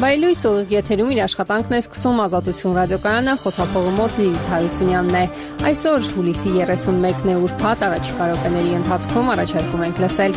Վայելույս ուղիղ եթերում իր աշխատանքն է սկսում Ազատություն ռադիոկայանը, խոսափողի մոտ Լիլիթ Հարությունյանն է։ Այսօր հուլիսի 31-ն է ուրբաթ, առաջիկա րոպեների ընթացքում առաջարկում ենք լսել։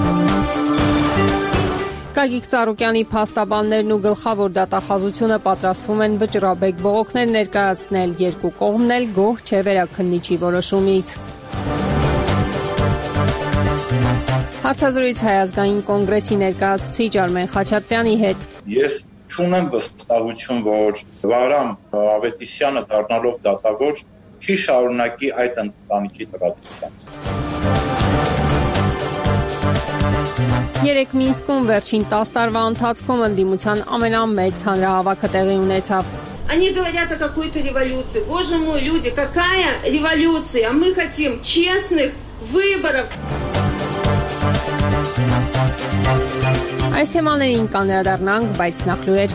Գագիկ Ծառուկյանի փաստաբաններն ու գլխավոր դատախազությունը պատրաստվում են վճռաբեկ բողոքներ ներկայացնել, երկու կողմն էլ գոհ չէ վերաքննիչի որոշումից։ Հարցազրույց Հայ ազգային կոնգրեսի ներկայացուցիչ Արմեն Խաչատրյանի հետ։ Ես չունեմ վստահություն, որ Վահրամ Ավետիսյանը դառնալով դատավոր չի շարունակի այդ ընտանիքի տրամադրությամբ։ Երեք Մինսկում վերջին 10 տարվա ընթացքում ընդդիմության ամենամեծ հանրահավաքը տեղի ունեցավ։ Они говорят о какой-то революции. Боже мой, люди, какая революция? Мы хотим честных выборов. Այս թեմաներին կանրադառնանք, բայց նախ լուրեր։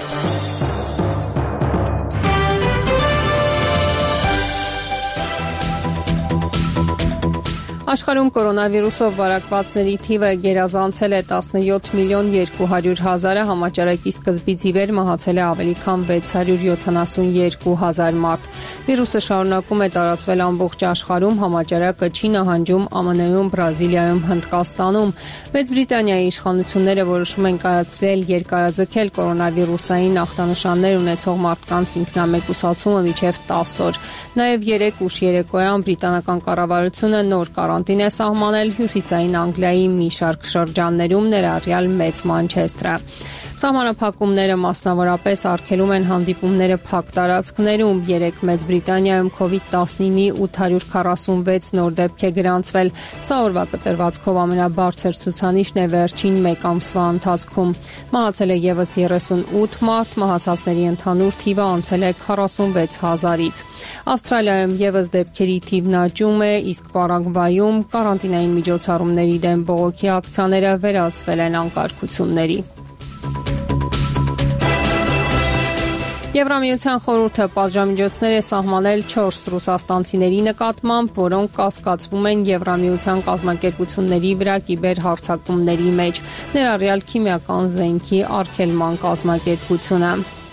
Աշխարհում կորոնավիրուսով վարակվածների թիվը գերազանցել է 17 միլիոն 200 հազարը, համաճարակի սկզբից ի վեր մահացել է ավելի քան 672 հազար մարդ։ Վիրուսը շարունակում է տարածվել ամբողջ աշխարհում, համաճարակը չի նահանջում ԱՄՆ-ում, Բրազիլիայում, Հնդկաստանում։ Մեծ Բրիտանիայի իշխանությունները որոշում են կայացրել երկարաձգել կորոնավիրուսային ախտանշաններ ունեցող մարդկանց ինքնամեկուսացումը մինչև 10 օր։ Նաև 3 ուշ երեկոյան բրիտանական կառավարությունը նոր կարանտին է սահմանել հյուսիսային Անգլիայի մի շարք շրջաններում, ներառյալ Մեծ Մանչեսթերը։ Սահմանափակումները մասնավորապես արգելում են հանդիպումները փակ տարածքներում։ 3 Մեծ Բրիտանիայում COVID-19-ի 846 նոր դեպք է գրանցվել։ Սա օրվա կտրվածքով ամենաբարձր ցուցանիշն է վերջին 1 ամսվա ընթացքում։ Մահացել է եւս 38 մարդ, մահացածների ընդհանուր թիվը անցել է 46 հազարից։ Ավստրալիայում եւս դեպքերի թիվն աճում է, իսկ Պարագվայում կարանտինային միջոցառումների դեմ բողոքի ակցիաները վերածվել են անկարգությունների։ Եվրամիության խորհուրդը պատժամիջոցներ է սահմանել 4 ռուսաստանցիների նկատմամբ, որոնք կասկածվում են Եվրամիության կազմակերպությունների վրա կիբերհարձակումների մեջ, ներառյալ քիմիական զենքի արգելման կազմակերպությունը։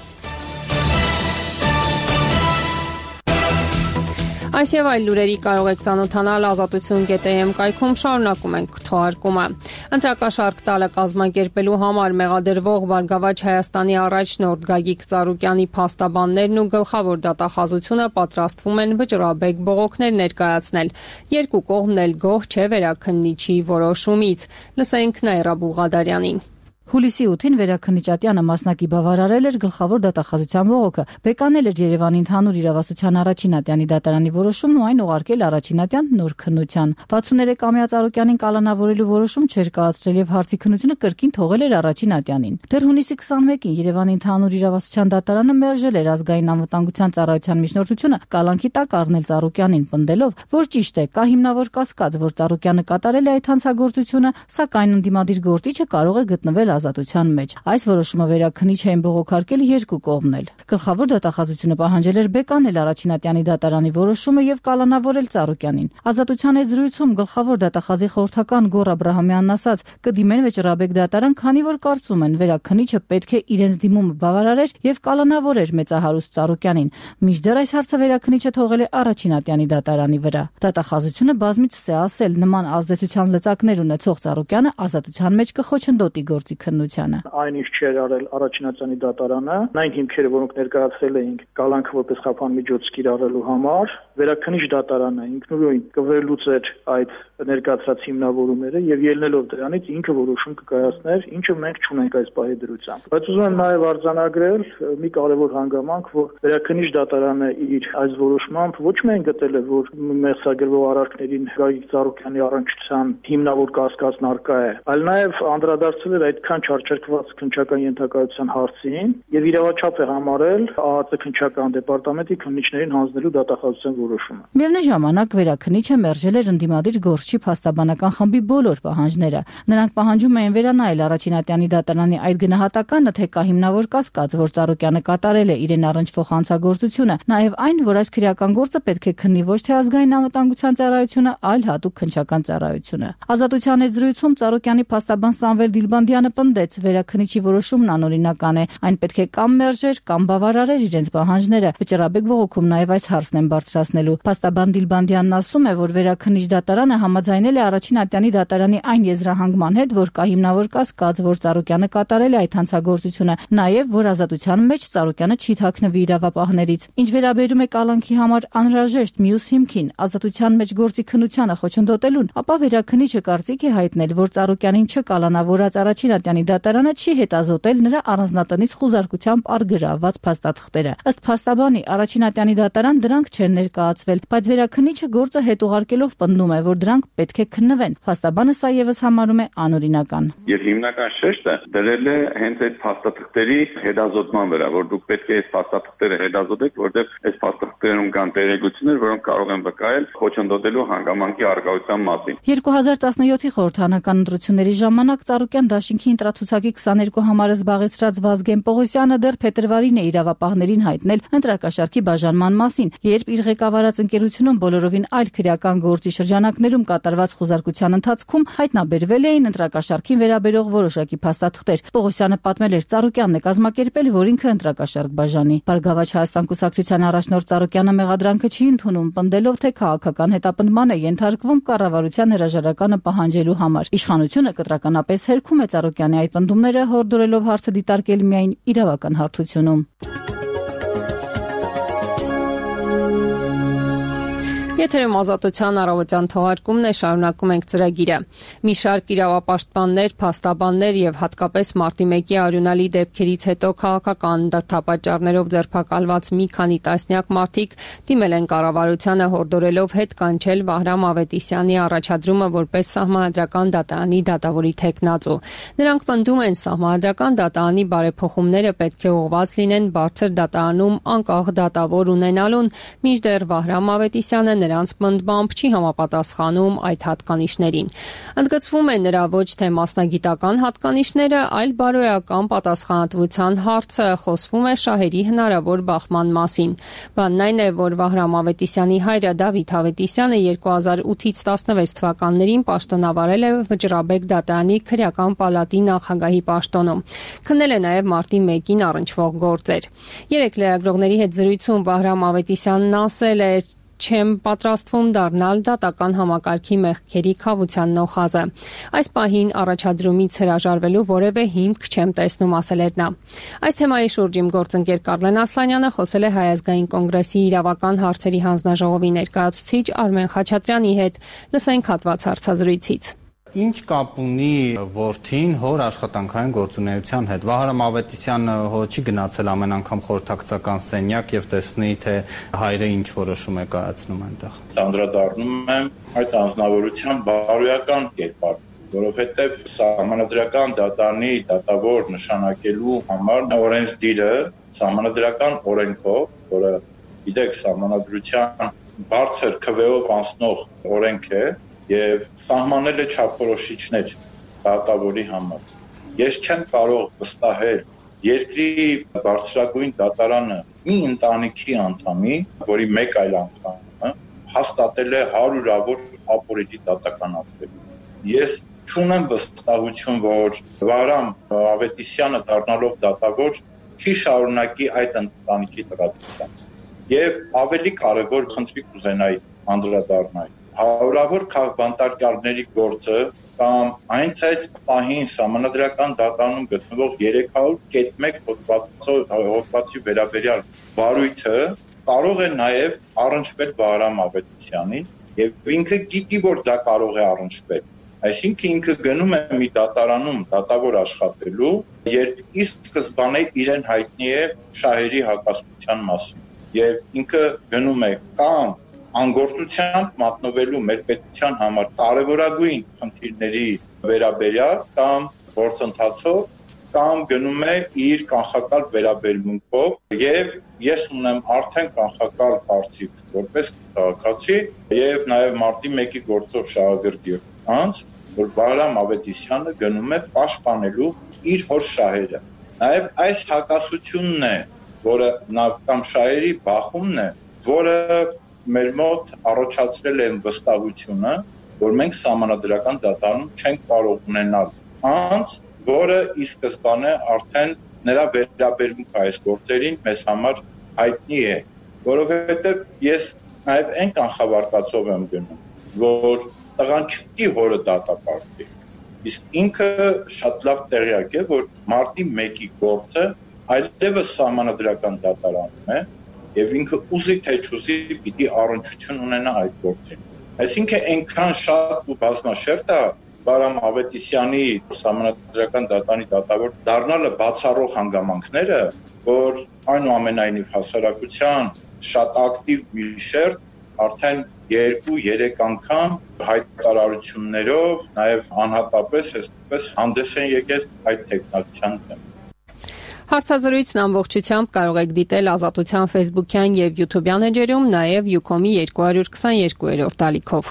Այս եւ այլ լուրերի կարող եք ծանոթանալ ազատություն.am կայքում, շարունակում ենք թողարկումը։ Ընտրակաշարք տալը կազմակերպելու համար մեղադրվող Բարգավաճ Հայաստանի առաջնորդ Գագիկ Ծառուկյանի փաստաբաններն ու գլխավոր դատախազությունը պատրաստվում են վճռաբեկ բողոքներ ներկայացնել։ Երկու կողմն էլ գոհ չէ վերաքննիչի որոշումից։ Լսենք Նաիրա Բուղադարյանին։ Հուլիսի 8-ին վերաքննիչատյանը մասնակի բավարարել էր գլխավոր դատախազության բողոքը, բեկանել էր Երևանի ընդհանուր իրավասության առաջին ատյանի դատարանի որոշումն ու այն ուղարկել առաջին ատյան նոր քննության։ 63-ամյա Ծառուկյանին կալանավորելու որոշում չէր կայացրել եւ հարցի քննությունը կրկին թողել էր առաջին ատյանին։ Դեռ հունիսի 21-ին Երևանի ընդհանուր իրավասության դատարանը մերժել էր ազգային անվտանգության ծառայության միջնորդությունը կալանքի տակ առնել Ծառուկյանին, պնդելով, որ ճիշտ է, կա հիմնավոր կասկած, որ Ծառուկյանը կատարել է այդ հանցագործությունը, սակայն ընդդիմադիր գործիչը կարող է գտնվել ազատության մեջ։ Այս որոշումը վերաքննիչ էին բողոքարկել երկու կողմն էլ։ Գլխավոր դատախազությունը պահանջել էր բեկանել առաջին ատյանի դատարանի որոշումը եւ կալանավորել Ծառուկյանին։ Ազատության հետ զրույցում գլխավոր դատախազի խորհրդական Գոռ Աբրահամյանն ասաց, կդիմեն վճռաբեկ դատարան, քանի որ կարծում են վերաքննիչը պետք է իրենց դիմումը բավարարեր եւ կալանավորեր մեծահարուստ Ծառուկյանին։ Մինչդեռ այս հարցը վերաքննիչը թողել է առաջին ատյանի դատարանի վրա։ Դատախազությունը բազմիցս է ասել, նման ազդեցության լծակներ ունեցող Ծառուկյանը ազատության մեջ կխոչընդոտի գործի քննությանը։ Այն ինչ չէր արել առաջինատյանի դատարանը, այն հիմքերը, որոնք ներկայացրել էինք կալանքը որպես խափան միջոց կիրառելու համար, վերաքննիչ դատարանը ինքնուրույն կվերլուծեր այդ ներկայացրած հիմնավորումները եւ ելնելով դրանից ինքը որոշում կկայացներ, ինչը մենք չունենք այս պահի դրությամբ։ Բայց ուզում եմ նաեւ արձանագրել մի կարևոր հանգամանք, որ վերաքննիչ դատարանը իր այս որոշմամբ ոչ միայն գտել է, որ մեղսագրվող արարքներին Գագիկ Ծառուկյանի առնչության հիմնավոր կասկածն առկա է, այլ նաեւ անդրադարձել էր այդքան չարչարկված քննչական ենթակայության հարցին եւ իրավաչափ է համարել ԱԱԾ քննչական դեպարտամենտի քննիչներին հանձնելու դատախազության որոշումը։ Միևնույն ժամանակ վերաքննիչը մերժել էր ընդդիմադիր գործչի փաստաբանական խմբի բոլոր պահանջները։ Նրանք պահանջում էին վերանայել առաջին ատյանի դատարանի այդ գնահատականը, թե կա հիմնավոր կասկած, որ Ծառուկյանը կատարել է իրեն առնչվող հանցագործությունը, նաեւ այն, որ այս քրեական գործը պետք է քննի ոչ թե ազգային անվտանգության ծառայությունը, այլ հատուկ քննչական ծառայությունը։ Ազատության հետ զրույցում Ծառուկյանի փաստաբան Սամվել Դիլբանդյանը պնդեց, վերաքննիչի որոշումն անօրինական է, այն պետք է կամ մերժեր, կամ բավարարեր իրենց պահանջները։ Վճռաբեկ բողոքում նաև այս հարցն են բարձրացնելու։ Փաստաբան Դիլբանդյանն ասում է, որ վերաքննիչ դատարանը համաձայնել է առաջին ատյանի դատարանի այն եզրահանգման հետ, որ կա հիմնավոր կասկած, որ Ծառուկյանը կատարել է այդ հանցագործությունը, նաև որ ազատության մեջ Ծառուկյանը չի թաքնվի իրավապահներից։ Ինչ վերաբերում է կալանքի համար անհրաժեշտ մյուս հիմքին, ազատության մեջ գործի քննությանը խոչընդոտելուն, ապա վերաքննիչը կարծիք է հայտնել, որ Ծառուկյանին չկալանավորած առաջին ատյանի դատարանը չի հետազոտել նրա առանձնատնից խուզարկությամբ առգրավված փաստաթղթերը։ Ըստ փաստաբանի, առաջին ատյանի դատարան դրանք չեն ներկայացվել, բայց վերաքննիչը գործը հետ ուղարկելով պնդում է, որ դրանք պետք է քննվեն։ Փաստաբանը սա եւս համարում է անօրինական։ Եվ հիմնական շեշտը դրել է հենց այդ փաստաթղթերի հետազոտման վրա, որ դուք պետք է այս փաստաթղթերը հետազոտեք, որտեղ այս փաստաթղթերում կան տեղեկություններ, որոնք կարող են վկայել խոչընդոտելու հանգամանքի առկայության մասին։ 2017-ի խորհրդարանական ընտրությունների ժամանակ Ծառուկյան դաշինքի ընտրացուցակի 22 համարը զբաղեցրած Վազգեն Պողոսյանը դեռ փետրվարին է իրավապահներին հայտնել ընտրակաշառքի բաժանման մասին, երբ իր ղեկավարած ընկերությունում բոլորովին այլ քրեական գործի շրջանակներում կատարված խուզարկության ընթացքում հայտնաբերվել էին ընտրակաշառքին վերաբերող որոշակի փաստաթղթեր։ Պողոսյանը պատմել էր, Ծառուկյանն է կազմակերպել, որ ինքը ընտրակաշառք բաժանի։ Բարգավաճ Հայաստան կուսակցության առաջնորդ Ծառուկյանը մեղադրանքը չի ընդունում, պնդելով, թե քաղաքական հետապնդման է ենթարկվում կառավարության հրաժարականը պահանջելու համար։ Իշխանությունը կտրականապես հերքում է Ծառուկյանի այդ պնդումները, հորդորելով հարցը դիտարկել միայն իրավական հարթությունում։ Եթերում Ազատության առավոտյան թողարկումն է, շարունակում ենք ծրագիրը։ Մի շարք իրավապաշտպաններ, փաստաբաններ եւ հատկապես մարտի 1-ի արյունալի դեպքերից հետո քաղաքական դրդապատճառներով ձերբակալված մի քանի տասնյակ մարդիկ դիմել են կառավարությանը, հորդորելով հետ կանչել Վահրամ Ավետիսյանի առաջադրումը որպես սահմանադրական դատարանի դատավորի թեկնածու։ Նրանք պնդում են, սահմանադրական դատարանի բարեփոխումները պետք է ուղղված լինեն բարձր դատարանում անկախ դատավոր ունենալուն, մինչդեռ Վահրամ Ավետիսյանը նրանց պնդմամբ չի համապատասխանում այդ հատկանիշներին։ Ընդգծվում է նրա ոչ թե մասնագիտական հատկանիշները, այլ բարոյական պատասխանատվության հարցը, խոսվում է շահերի հնարավոր բախման մասին։ Բանն այն է, որ Վահրամ Ավետիսյանի հայրը Դավիթ Ավետիսյանը 2008-ից 16 թվականներին պաշտոնավարել է Վճռաբեկ դատարանի քրեական պալատի նախագահի պաշտոնում։ Քննել է նաև մարտի 1-ին առնչվող գործեր։ Երեք լրագրողների հետ զրույցում Վահրամ Ավետիսյանն ասել է. «Չեմ պատրաստվում դառնալ դատական համակարգի մեղքերի քավության նոխազը։ Այս պահին առաջադրումից հրաժարվելու որևէ հիմք չեմ տեսնում», ասել էր նա։ Այս թեմայի շուրջ իմ գործընկեր Կարլեն Ասլանյանը խոսել է Հայ ազգային կոնգրեսի իրավական հարցերի հանձնաժողովի ներկայացուցիչ Արմեն Խաչատրյանի հետ։ Լսենք հատված հարցազրույցից։ Ինչ կապ ունի որդին հոր աշխատանքային գործունեության հետ։ Վահրամ Ավետիսյանը չի գնացել ամեն անգամ խորհրդակցական սենյակ եւ տեսնի, թե հայրը ինչ որոշում է կայացնում այնտեղ։ Անդրադառնում եմ այդ անձնավորության բարոյական կերպար, որովհետեւ սահմանադրական դատարանի դատավոր նշանակելու համար օրենսդիրը սահմանադրական օրենքով, որը գիտեք սահմանադրության բարձր քվեով անցնող օրենք է, եւ սահմանել է չափորոշիչներ դատավորի համար։ Ես չեմ կարող վստահել երկրի բարձրագույն դատարանը մի ընտանիքի անդամի, որի մեկ այլ անդամը հաստատել է հարյուրավոր ապօրինի դատականացել։ Ես չունեմ վստահություն, որ Վահրամ Ավետիսյանը դառնալով դատավոր չի շարունակի այդ ընտանիքի տրամադրությամբ։ Եվ ավելի կարևոր խնդրի կուզենայի անդրադառնալ հարյուրավոր քաղաքբանտարկյալների գործը կամ այնց այդ պահին սահմանադրական դատարանում գտնվող 301 հոդվածի վերաբերյալ վարույթը կարող է նաև առնչվել Վահրամ Ավետիսյանին եւ ինքը գիտի, որ դա կարող է առնչվել։ Այսինքն ինքը գնում է մի դատարանում դատավոր աշխատելու, երբ իսկ սկզբանե իրեն հայտնի է շահերի հակասության մասին եւ ինքը գնում է կամ անգործությամբ մատնվելու մեր պետության համար կարևորագույն խնդիրների վերաբերյալ կամ գործընթացով կամ գնում է իր կանխակալ վերաբերմունքով եւ ես ունեմ արդեն կանխակալ կարծիք որպես քաղաքացի եւ նաեւ մարտի 1-ի գործով շահագրգիռ անց որ Վահրամ Ավետիսյանը գնում է պաշտպանելու իր հոր շահերը նաեւ այս հակասությունն է որը կամ շահերի բախումն է որը մեր մոտ առաջացրել են վստահությունը, որ մենք սահմանադրական դատարանում չենք կարող ունենալ անց, որը ի սկզբանե արդեն նրա վերաբերմունքը այս գործերին մեզ համար հայտնի է, որովհետև ես նաև այն կանխավարկածով եմ գնում, որ տղան չպիտի հորը դատապարտի, իսկ ինքը շատ լավ տեղյակ է, որ մարտի 1-ի գործը այլևս սահմանադրական դատարանում է եւ ինքը ուզի թե չուզի պիտի առնչություն ունենա այդ գործին։ Այսինքն այնքան շատ ու բազմաշերտ է Բարամ Ավետիսյանի սահմանադրական դատարանի դատավոր դառնալը բացառող հանգամանքները, որ այնուամենայնիվ հասարակության շատ ակտիվ մի շերտ արդեն 2-3 անգամ հայտարարություններով, նաև անհատապես այսպես հանդես են եկել այդ տեխնիկության դեմ։ Հարցազրույցն ամբողջությամբ կարող եք դիտել Ազատության Facebook-յան եւ YouTube-յան էջերում, նաև Ucom-ի 222-րդ ալիքով։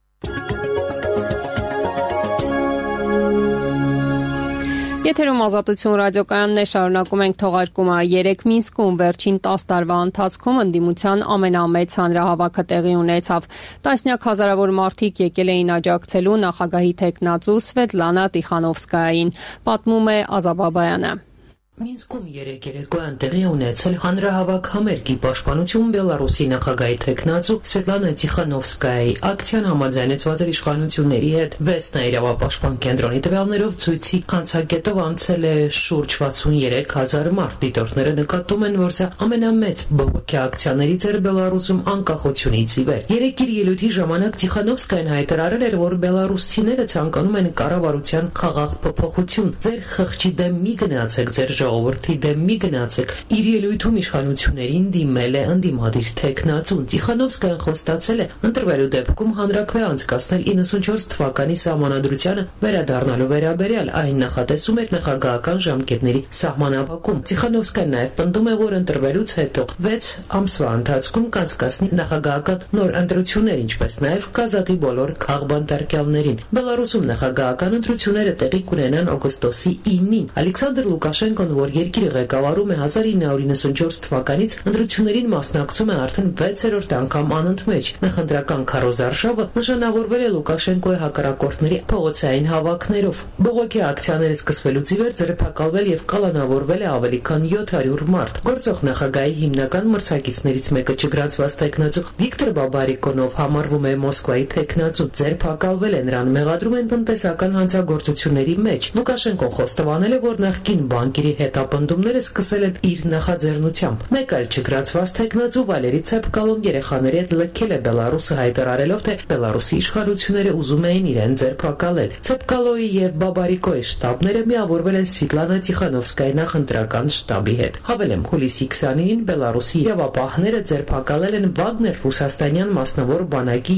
Եթերում Ազատություն ռադիոկայանն է, շարունակում ենք թողարկումը։ 3 Մինսկում վերջին 10 տարվա ընթացքում ընդդիմության ամենամեծ հանրահավաքը տեղի ունեցավ։ Տասնյակ հազարավոր մարդիկ եկել էին աջակցելու նախագահի թեկնածու Սվետլանա Տիխանովսկայային, պատմում է Ազա Բաբայանը։ Մինսկում երեկոյան տեղի ունեցել հանրահավաք համերգի պաշտպանություն Բելարուսի նախագահի թեկնածու Սվետլանա Տիխանովսկայայի ակցիան համաձայնեցված էր իշխանությունների հետ։ Վեսնա իրավապաշտպան կենտրոնի տվյալներով ցույցի անցագետով անցել է շուրջ 63,000 մարդ։ Դիտորդները նկատում են, որ սա ամենամեծ բողոքի ակցիաներից էր Բելարուսում անկախությունից ի վեր։ Երեկիր ելույթի ժամանակ Տիխանովսկայան հայտարարել էր, որ բելարուսցիները ցանկանում են կառավարության խաղաղ փոփոխություն։ Ձեր խղճի դեմ մի գնացեք, ձեր ժողովրդի դեմ մի գնացեք։ Իր ելույթում իշխանություններին դիմել է ընդդիմադիր թեկնածուն։ Տիխանովսկայան խոստացել է ընտրվելու դեպքում հանրաքվե անցկացնել 94 թվականի սահմանադրությանը վերադառնալու վերաբերյալ, այն նախատեսում էր նախագահական ժամկետների սահմանափակում։ Տիխանովսկան նաև պնդում է, որ ընտրվելուց հետո 6 ամսվա ընթացքում կանցկացնի նախագահական նոր ընտրություններ, ինչպես նաև կազատի բոլոր քաղբանտարկյալներին։ Բելարուսում նախագահական ընտրությունները տեղի կունենան օգոստոսի 9-ին։ Ալեքսանդր Լուկաշենկոն, որ երկիրը ղեկավարում է 1994 թվականից, ընտրություններին մասնակցում է արդեն 6-րդ անգամ անընդմեջ։ Նախընտրական քարոզարշավը նշանավորվել է Լուկաշենկոյի հակառակորդների փողոցային հավաքներով։ Բողոքի ակցիաները սկսվելուց ի վեր ձերբակալվել եւ կալանավորվել է ավելի քան 700 մարդ։ Գործող նախագահի հիմնական մրցակիցներից մեկը չգրանցված տեխնացու Վիկտոր Բաբարիկոնով համարվում է Մոսկվայի տեխնացու։ Ձերբակալվել է, նրան մեղադրում են տնտեսական հանցագործությունների մեջ։ Լուկաշենկոն խոստովանել է, որ նախկին բանկերի հետապնդումները սկսել են իր նախաձեռնությամբ։ Մեկ այլ չգրանցված տեխնացու Վալերի Ցեպկալոն երեխաների հետ լքել է Բելարուսը, հայտարարելով, թե Բելարուսի իշխանությունները ուզում էին իրեն ձերբակալել։ Ցեպկալոյի եւ Բաբարիկոյի շտաբները միավորվել են Սվետլանա Տիխանովսկայի նախընտրական շտաբի հետ։ Հավելեմ, հուլիսի 29-ին Բելարուսի իրավապահները ձերբակալել են Վագներ ռուսաստանյան մասնավոր բանակի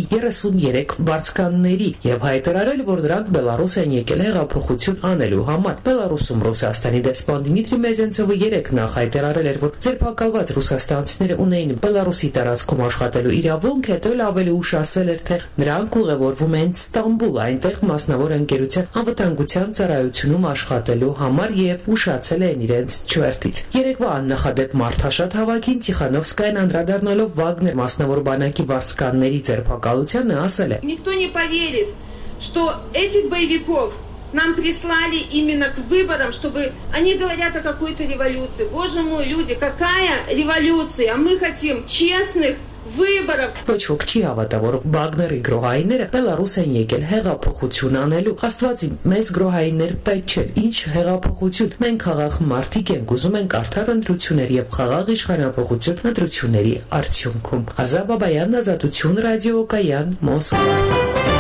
33 վարձկանների եւ հայտարարել, որ նրանք Բելարուս են եկել հեղափոխություն անելու համար։ Բելարուսում Ռուսաստանի դեսպան Դիմիտրի Մեզենցովը 3 նախ հայտարարել էր, որ ձերբակալված ռուսաստանցիները ունեին Բելարուսի տարածքում աշխատելու իրավունք, հետո էլ ավելի ուշ ասել էր, թե նրանք ուղևորվում են Ստամբուլ, այնտեղ մասնավոր ընկերության անվտանգության ծառայությունում աշխատելու համար եւ ուշացել են իրենց չվերթից։ Երեկվա աննախադեպ մարդաշատ հավաքին Տիխանովսկայան անդրադառնալով Վագներ մասնավոր բանակի վարձկանների ձերբակալությանը ասել է. Никто не поверит, что этих боевиков нам прислали именно к выборам, чтобы они говорят о какой-то революции. Боже мой, люди, какая революция? Мы хотим честных վыборов։ Ոչ ոք չի հավատա, որ Վագների գրոհայինները Բելարուս են եկել հեղափոխություն անելու։ Աստվածի, մեզ գրոհայիններ պետք չէ։ Ինչ հեղափոխություն։ Մենք խաղաղ մարդիկ ենք, ուզում ենք արդար ընտրություններ եւ խաղաղ իշխանապողություն ընտրությունների արդյունքում։ Ազա Բաբայան, Ազատություն ռադիոկայան, Մոսկվա։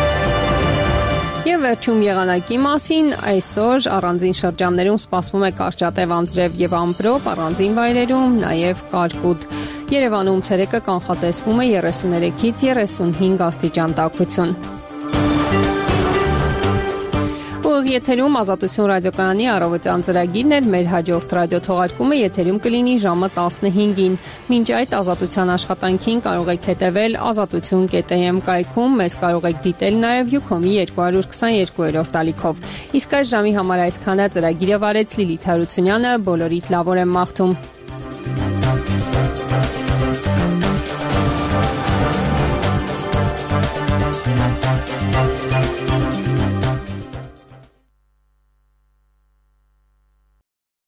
Եվ վերջում եղանակի մասին, այսօր առանձին շրջաններում սպասվում է կարճատև անձրև եւ ամպրոպ, առանձին վայրերում նաեւ կարկուտ։ Երևանում ցերեկը կանխատեսվում է 33-ից 35 աստիճան տաքություն։ Եթերում Ազատություն ռադիոկայանի առավոտյան ծրագիրն էր, մեր հաջորդ ռադիոթողարկումը եթերում կլինի ժամը 15-ին։ Մինչ այդ Ազատության աշխատանքին կարող եք հետևել azatutun.am կայքում, մեզ կարող եք դիտել նաև Ucom-ի 222-րդ ալիքով։ Իսկ այս ժամի համար այսքանը, ծրագիրը վարեց Լիլիթ Հարությունյանը, բոլորիդ լավ օր եմ մաղթում։